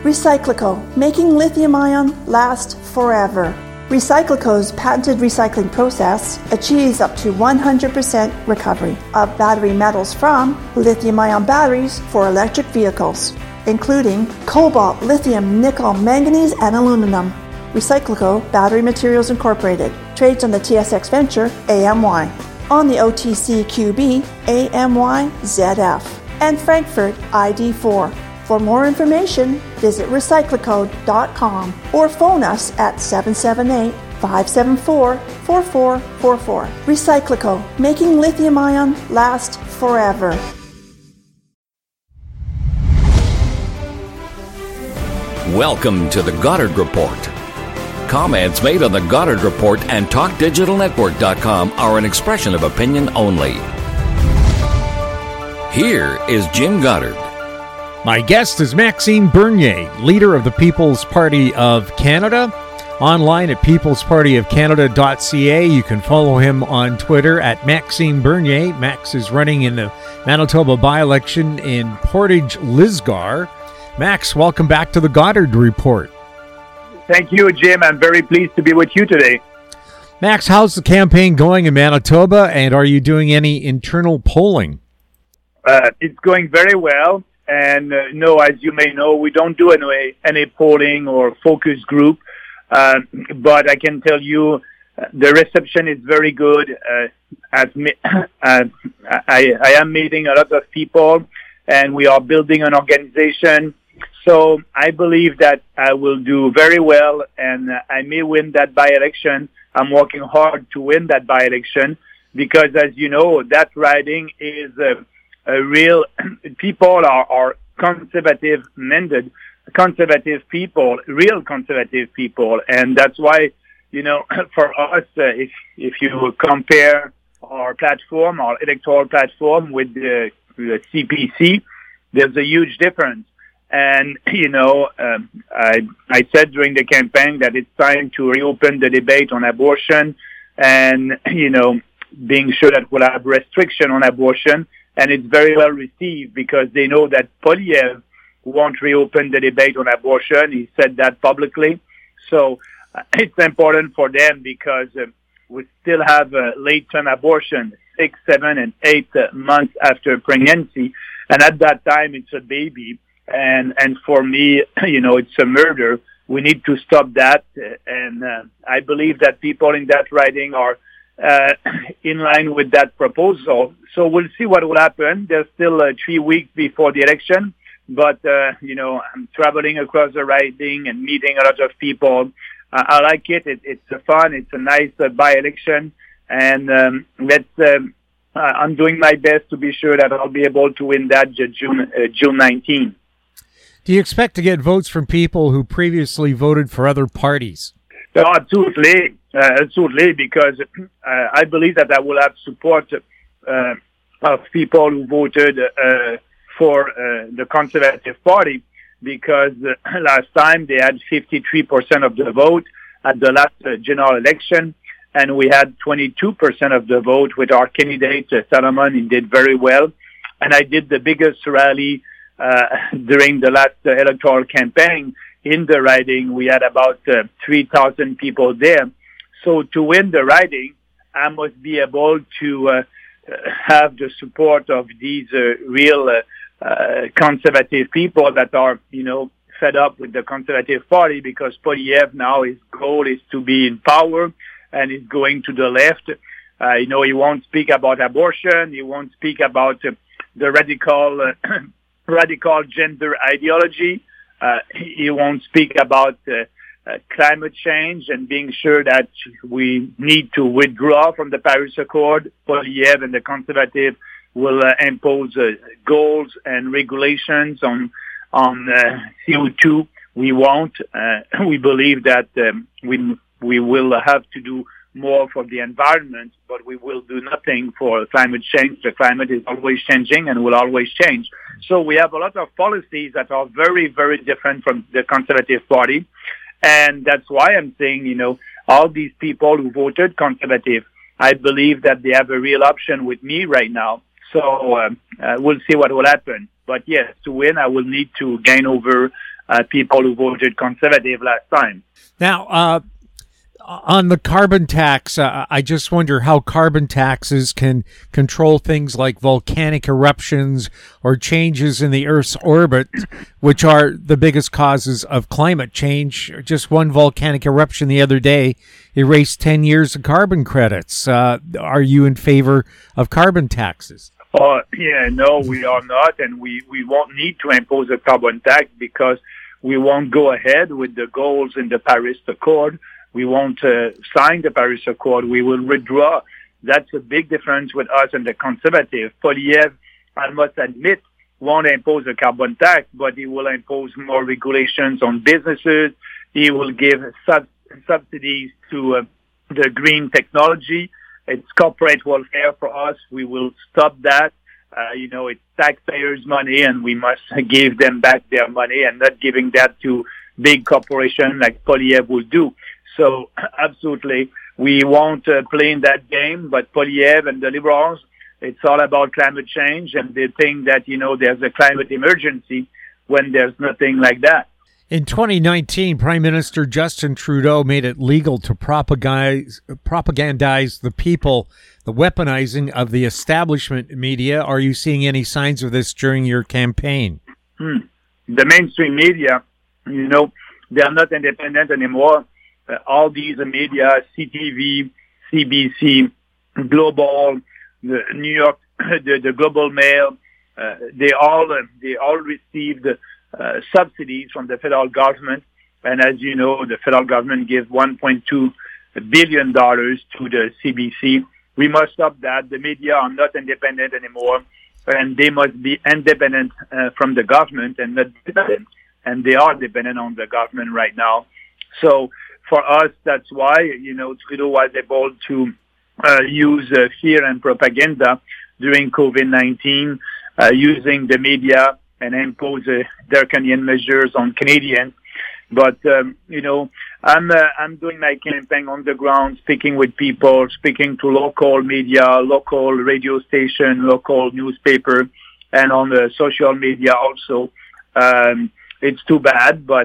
Recyclico, making lithium-ion last forever. Recyclico's patented recycling process achieves up to 100% recovery of battery metals from lithium-ion batteries for electric vehicles, including cobalt, lithium, nickel, manganese, and aluminum. Recyclico Battery Materials Incorporated trades on the TSX Venture AMY, on the OTCQB AMYZF, and Frankfurt ID4. For more information, visit recyclico.com or phone us at 778-574-4444. Recyclico, making lithium-ion last forever. Welcome to the Goddard Report. Comments made on the Goddard Report and TalkDigitalNetwork.com are an expression of opinion only. Here is Jim Goddard. My guest is Maxime Bernier, leader of the People's Party of Canada. Online at peoplespartyofcanada.ca. You can follow him on Twitter at Maxime Bernier. Max is running in the Manitoba by-election in Portage-Lisgar. Max, welcome back to the Goddard Report. Thank you, Jim. I'm very pleased to be with you today. Max, how's the campaign going in Manitoba, and are you doing any internal polling? It's going very well. And no, as you may know, we don't do any polling or focus group. But I can tell you the reception is very good. I am meeting a lot of people, and we are building an organization. So I believe that I will do very well, and I may win that by-election. I'm working hard to win that by-election because, as you know, that riding is a real people are conservative-minded, conservative people, real conservative people, and that's why, you know, for us, if you compare our platform, our electoral platform with the CPC, there's a huge difference. And, you know, I said during the campaign that it's time to reopen the debate on abortion and, you know, being sure that we'll have restriction on abortion. And it's very well received because they know that Poilievre won't reopen the debate on abortion. He said that publicly. So it's important for them because we still have late-term abortion, 6, 7, and 8 months after pregnancy. And at that time, it's a baby. And for me, you know, it's a murder. We need to stop that. And I believe that people in that riding are in line with that proposal. So we'll see what will happen. There's still 3 weeks before the election. But, you know, I'm traveling across the riding and meeting a lot of people. I like it. It's fun. It's a nice by-election. And I'm doing my best to be sure that I'll be able to win that June 19. Do you expect to get votes from people who previously voted for other parties? No, absolutely, because I believe that I will have support of people who voted for the Conservative Party, because last time they had 53% of the vote at the last general election, and we had 22% of the vote with our candidate, Salomon. He did very well, and I did the biggest rally during the last electoral campaign in the riding. We had about 3,000 people there. So to win the riding, I must be able to have the support of these real conservative people that are, you know, fed up with the Conservative Party, because Poilievre now, his goal is to be in power and is going to the left. You know, he won't speak about abortion. He won't speak about the radical gender ideology. He won't speak about climate change and being sure that we need to withdraw from the Paris Accord. Poilievre and the Conservative will impose goals and regulations on CO2. We won't. We believe that we will have to do more for the environment, but we will do nothing for climate change. The climate is always changing and will always change. So we have a lot of policies that are very, very different from the Conservative Party. And that's why I'm saying, you know, all these people who voted Conservative, I believe that they have a real option with me right now. So we'll see what will happen. But yes, to win, I will need to gain over people who voted conservative last time. Now, on the carbon tax, I just wonder how carbon taxes can control things like volcanic eruptions or changes in the Earth's orbit, which are the biggest causes of climate change. Just one volcanic eruption the other day erased 10 years of carbon credits. Are you in favor of carbon taxes? No, we are not, and we won't need to impose a carbon tax because we won't go ahead with the goals in the Paris Accord. We won't sign the Paris Accord. We will withdraw. That's a big difference with us and the conservative. Poilievre, I must admit, won't impose a carbon tax, but he will impose more regulations on businesses. He will give subsidies to the green technology. It's corporate welfare for us. We will stop that. It's taxpayers' money, and we must give them back their money and not giving that to big corporations like Poilievre will do. So absolutely, we won't play in that game, but Poilievre and the Liberals, it's all about climate change, and they think that, there's a climate emergency when there's nothing like that. In 2019, Prime Minister Justin Trudeau made it legal to propagandize the people, the weaponizing of the establishment media. Are you seeing any signs of this during your campaign? The mainstream media, they are not independent anymore. All these media, CTV, CBC, Global, the New York, the Global Mail, they all received subsidies from the federal government. And as you know, the federal government gives $1.2 billion to the CBC. We must stop that. The media are not independent anymore, and they must be independent from the government and not dependent. And they are dependent on the government right now. So for us, that's why, Trudeau was able to use fear and propaganda during COVID-19, using the media and impose draconian measures on Canadians. But, I'm doing my campaign on the ground, speaking with people, speaking to local media, local radio station, local newspaper, and on the social media also. It's too bad, but,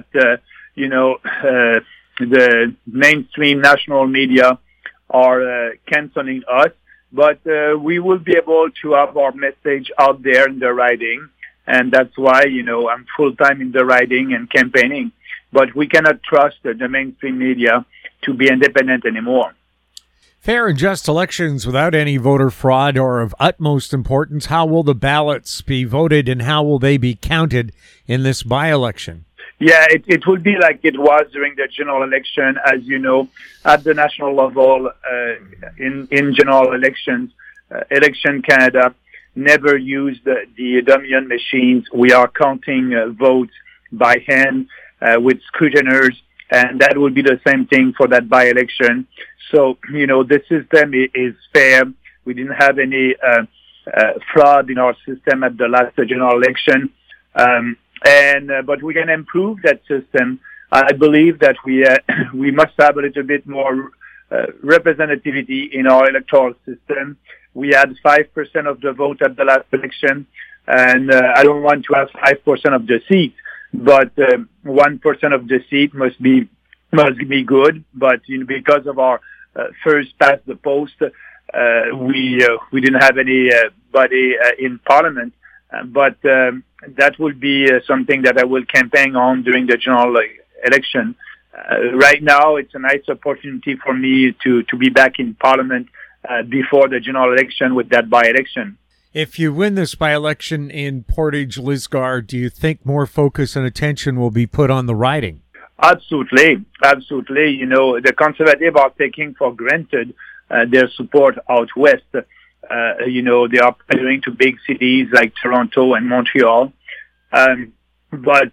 the mainstream national media are canceling us, but we will be able to have our message out there in the riding, and that's why, I'm full-time in the riding and campaigning, but we cannot trust the mainstream media to be independent anymore. Fair and just elections without any voter fraud are of utmost importance. How will the ballots be voted, and how will they be counted in this by-election? Yeah, it will be like it was during the general election. As you know, at the national level, in general elections, Election Canada never used the Dominion machines. We are counting votes by hand with scrutiners, and that will be the same thing for that by-election. So, the system is fair. We didn't have any fraud in our system at the last general election. But we can improve that system. I believe that we must have a little bit more representativity in our electoral system. We had 5% of the vote at the last election, and I don't want to have 5% of the seats, but 1% of the seat must be good. But because of our first past the post, we didn't have anybody in Parliament. But that will be something that I will campaign on during the general election. Right now, it's a nice opportunity for me to be back in Parliament before the general election with that by-election. If you win this by-election in Portage-Lisgar, do you think more focus and attention will be put on the riding? Absolutely. The Conservatives are taking for granted their support out west. They are pandering to big cities like Toronto and Montreal. I believe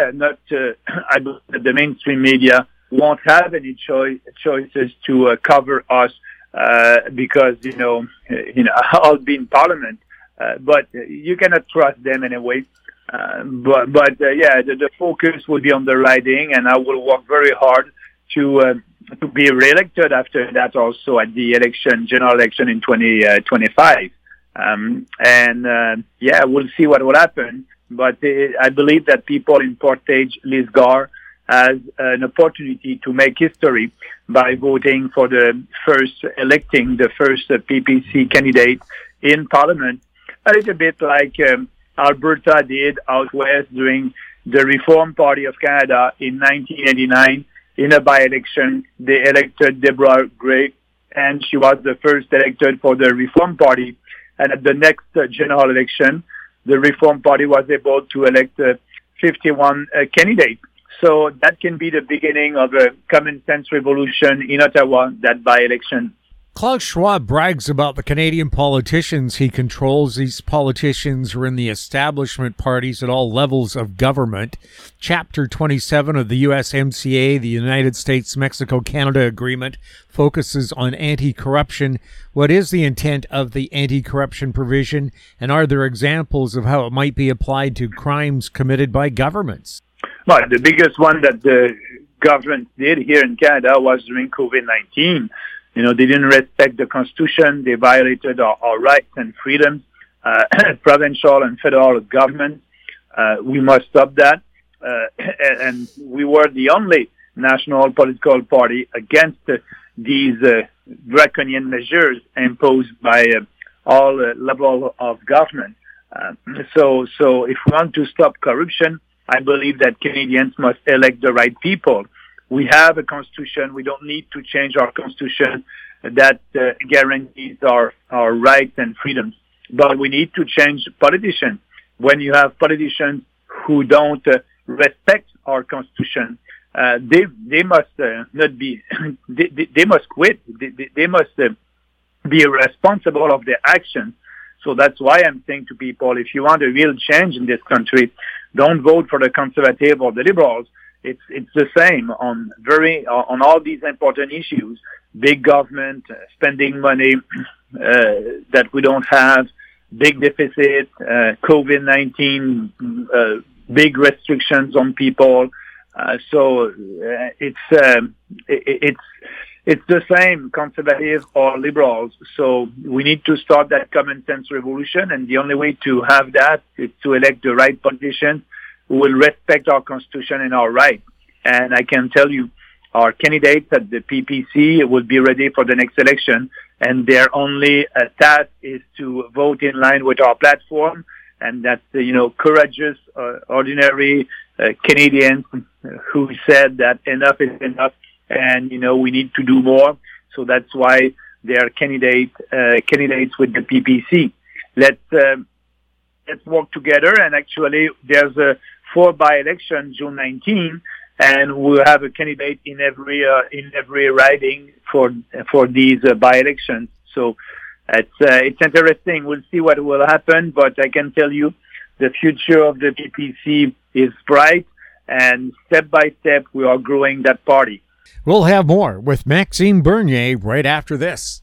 the mainstream media won't have any choices to cover us because, I'll be in Parliament. But you cannot trust them anyway. The focus will be on the riding, and I will work very hard to be reelected after that also at the general election in 2025. We'll see what will happen. But I believe that people in Portage-Lisgar has an opportunity to make history by voting for electing the first PPC candidate in Parliament, a little bit like Alberta did out west during the Reform Party of Canada in 1989. In a by-election, they elected Deborah Gray, and she was the first elected for the Reform Party. And at the next general election, the Reform Party was able to elect 51 candidates. So that can be the beginning of a common sense revolution in Ottawa, that by-election. Klaus Schwab brags about the Canadian politicians he controls. These politicians are in the establishment parties at all levels of government. Chapter 27 of the USMCA, the United States-Mexico-Canada Agreement, focuses on anti-corruption. What is the intent of the anti-corruption provision, and are there examples of how it might be applied to crimes committed by governments? Well, the biggest one that the government did here in Canada was during COVID-19. They didn't respect the Constitution. They violated our rights and freedoms, provincial and federal government. We must stop that. And we were the only national political party against these draconian measures imposed by all levels of government. So if we want to stop corruption, I believe that Canadians must elect the right people. We have a constitution. We don't need to change our constitution that guarantees our rights and freedoms. But we need to change politicians. When you have politicians who don't respect our constitution, they must not be. They must quit. They must be responsible of their actions. So that's why I'm saying to people, if you want a real change in this country, don't vote for the Conservative or the Liberals. It's the same on all these important issues: big government, spending money that we don't have, big deficit, COVID-19, big restrictions on people. So it's the same, Conservative or Liberals. So we need to start that common sense revolution, and the only way to have that is to elect the right politicians who will respect our Constitution and our rights. And I can tell you, our candidates at the PPC will be ready for the next election, and their only task is to vote in line with our platform, and that's courageous, ordinary Canadians who said that enough is enough, and we need to do more. So that's why they are candidates with the PPC. Let's work together. And actually, there's a 4 by-election June 19, and we'll have a candidate in every riding for these by-elections. So it's interesting. We'll see what will happen, but I can tell you the future of the PPC is bright, and step by step we are growing that party. We'll have more with Maxime Bernier right after this.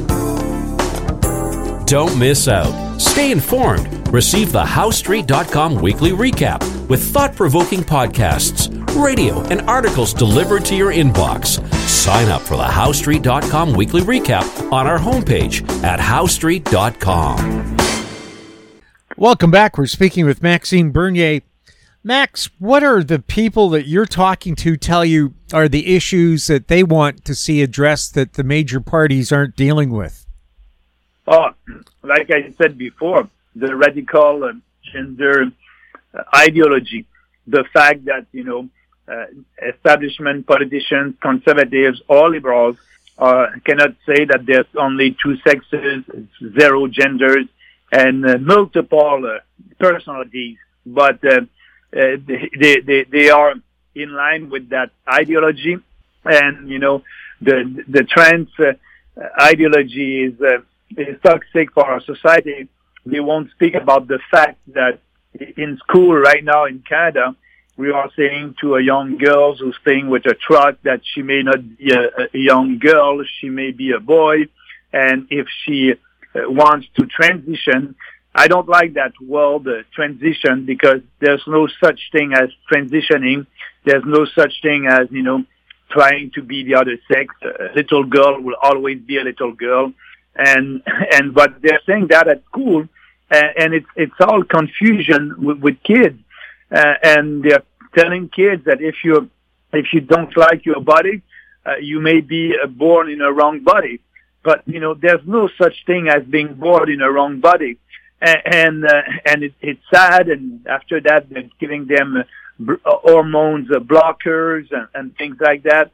Don't miss out. Stay informed. Receive the HowStreet.com weekly recap with thought-provoking podcasts, radio, and articles delivered to your inbox. Sign up for the HowStreet.com weekly recap on our homepage at HowStreet.com. Welcome back. We're speaking with Maxime Bernier. Max, what are the people that you're talking to tell you are the issues that they want to see addressed that the major parties aren't dealing with? Oh, like I said before, the radical gender ideology, the fact that, establishment politicians, conservatives or liberals cannot say that there's only two sexes, 0 genders, and multiple personalities, but they are in line with that ideology. And, the trans ideology is toxic for our society. They won't speak about the fact that in school right now in Canada, we are saying to a young girl who's staying with a truck that she may not be a young girl, she may be a boy, and if she wants to transition, I don't like that word, transition, because there's no such thing as transitioning. There's no such thing as, trying to be the other sex. A little girl will always be a little girl. But they're saying that at school, and it's all confusion with kids, and they're telling kids that if you don't like your body, you may be born in a wrong body. But there's no such thing as being born in a wrong body, and it's sad. And after that, they're giving them hormones, blockers, and things like that.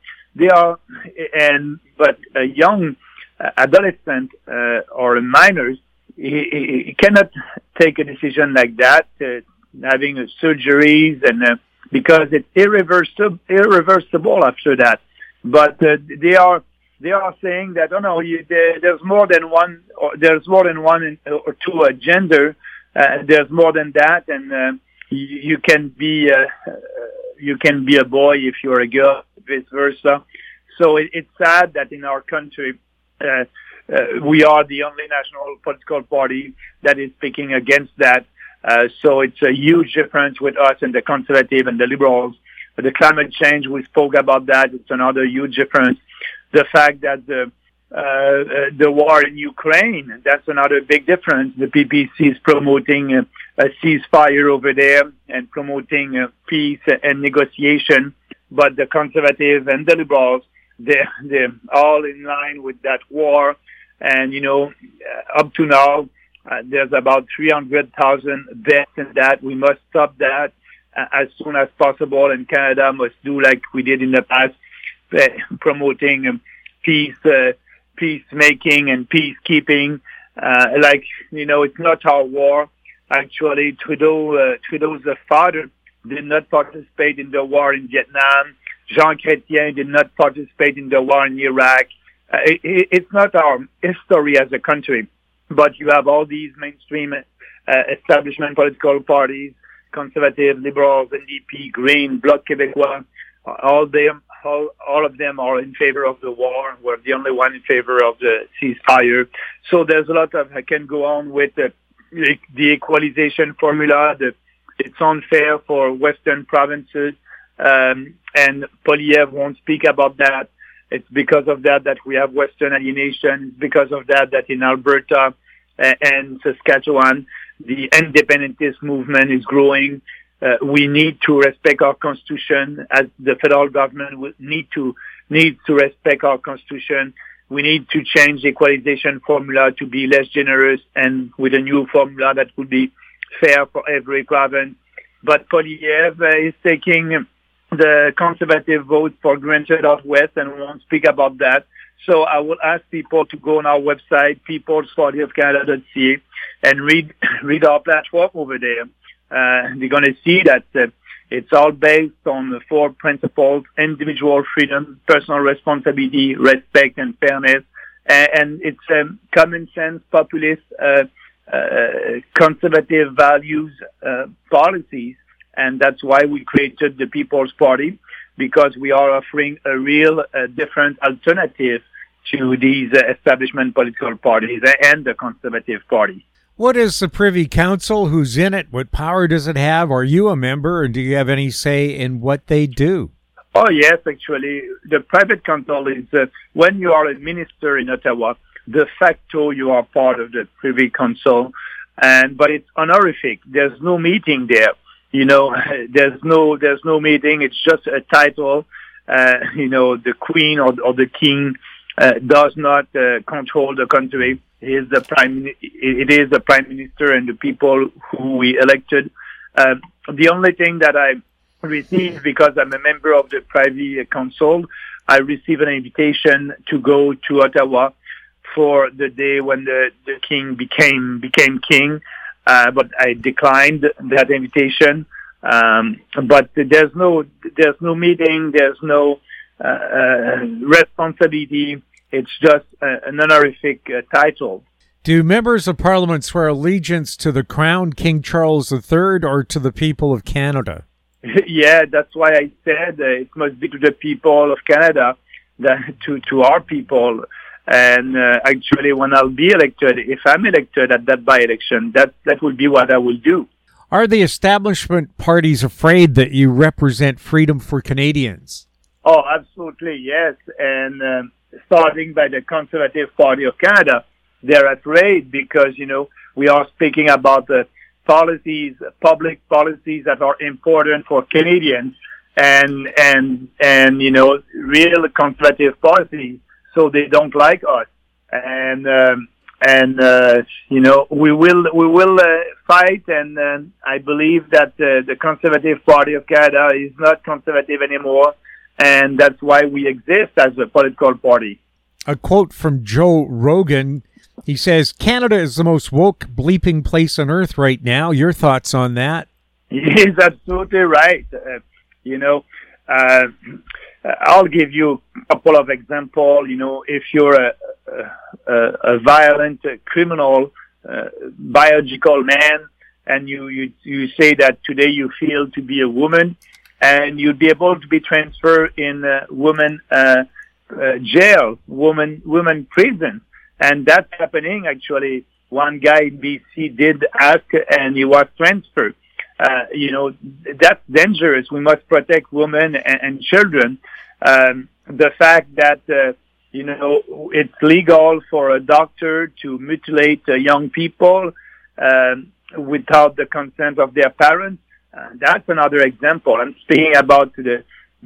But a young adolescent or minors, he cannot take a decision like that, having surgeries, and because it's irreversible after that. But they are saying that there's more than one, or there's more than one or two gender. There's more than that, and you can be a boy if you're a girl, vice versa. So it's sad that in our country we are the only national political party that is speaking against that. So it's a huge difference with us and the conservative and the liberals. The climate change, we spoke about that. It's another huge difference. The fact that the war in Ukraine, that's another big difference. The PPC is promoting a ceasefire over there and promoting peace and negotiation. But the conservative and the liberals, they're all in line with that war. And, up to now, there's about 300,000 deaths in that. We must stop that as soon as possible, and Canada must do like we did in the past, promoting peacemaking and peacekeeping. It's not our war. Actually, Trudeau's father did not participate in the war in Vietnam. Jean Chrétien did not participate in the war in Iraq. It's not our history as a country, but you have all these mainstream establishment political parties, conservative, liberals, NDP, Green, Bloc Québécois, all of them are in favor of the war. We're the only one in favor of the ceasefire. So there's a lot of, I can go on with the equalization formula. It's unfair for Western provinces, and Poilievre won't speak about that. It's because of that we have Western alienation. It's because of that in Alberta and Saskatchewan, the independentist movement is growing. We need to respect our constitution, as the federal government needs to respect our constitution. We need to change the equalization formula to be less generous and with a new formula that would be fair for every province. But Poilievre is taking the conservative vote for granted out west and won't speak about that. So I will ask people to go on our website, peoplespartyofcanada.ca, and read our platform over there. They're going to see that it's all based on the 4 principles: individual freedom, personal responsibility, respect, and fairness. And it's common sense, populist, conservative values, policies. And that's why we created the People's Party, because we are offering a real different alternative to these establishment political parties and the Conservative Party. What is the Privy Council? Who's in it? What power does it have? Are you a member, and do you have any say in what they do? Oh, yes, actually. The Private Council is, when you are a minister in Ottawa, de facto you are part of the Privy Council, but it's honorific. There's no meeting there. There's no meeting. It's just a title. The Queen or the King does not control the country. It is the Prime Minister and the people who we elected. The only thing that I received, because I'm a member of the Privy Council, I received an invitation to go to Ottawa for the day when the King became king. But I declined that invitation. But there's no meeting. There's no responsibility. It's just an honorific title. Do members of Parliament swear allegiance to the Crown, King Charles III, or to the people of Canada? Yeah, that's why I said it must be to the people of Canada, to our people. And actually, when I'll be elected, if I'm elected at that by-election, that will be what I will do. Are the establishment parties afraid that you represent freedom for Canadians? Oh, absolutely, yes. And starting by the Conservative Party of Canada, they're afraid because, We are speaking about the policies, public policies that are important for Canadians, and real conservative policies, so they don't like us. And we will fight, and I believe that the Conservative Party of Canada is not conservative anymore, and that's why we exist as a political party. A quote from Joe Rogan. He says, Canada is the most woke bleeping place on earth right now. Your thoughts on that? He's absolutely right. I'll give you a couple of examples. If you're a violent criminal, biological man, and you say that today you feel to be a woman, and you'd be able to be transferred in woman jail, woman prison. And that's happening, actually. One guy in BC did ask, and he was transferred. That's dangerous. We must protect women and children. The fact that, it's legal for a doctor to mutilate young people without the consent of their parents, that's another example. I'm speaking about the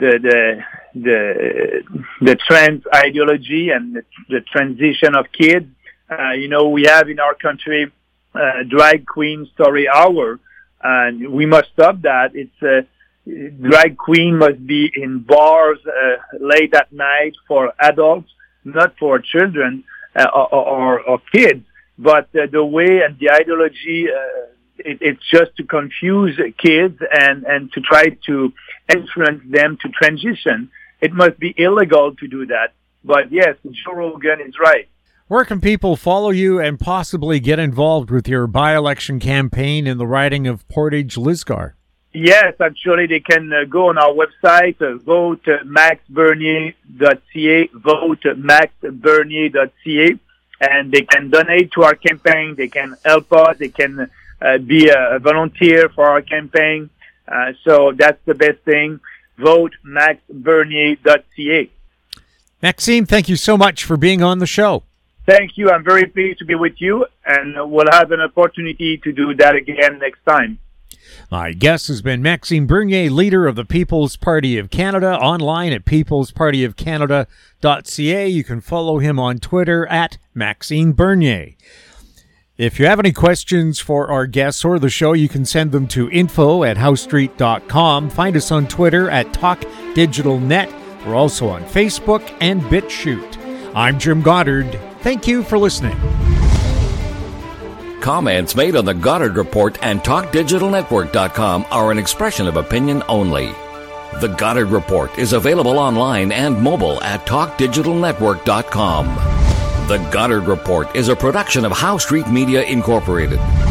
trans ideology and the transition of kids. We have in our country drag queen story hour, and we must stop that. It's drag queen must be in bars late at night for adults, not for children or kids. But the way and the ideology, it's just to confuse kids and to try to influence them to transition. It must be illegal to do that. But yes, Joe Rogan is right. Where can people follow you and possibly get involved with your by-election campaign in the riding of Portage-Lisgar? Yes, actually, they can go on our website, vote.maxbernier.ca, vote.maxbernier.ca, and they can donate to our campaign. They can help us. They can be a volunteer for our campaign. So that's the best thing. vote.maxbernier.ca. Maxime, thank you so much for being on the show. Thank you. I'm very pleased to be with you, and we'll have an opportunity to do that again next time. My guest has been Maxime Bernier, leader of the People's Party of Canada, online at peoplespartyofcanada.ca. You can follow him on Twitter at Maxime Bernier. If you have any questions for our guests or the show, you can send them to info@housestreet.com. Find us on Twitter at TalkDigitalNet. We're also on Facebook and BitChute. I'm Jim Goddard. Thank you for listening. Comments made on the Goddard Report and TalkDigitalNetwork.com are an expression of opinion only. The Goddard Report is available online and mobile at TalkDigitalNetwork.com. The Goddard Report is a production of House Street Media Incorporated.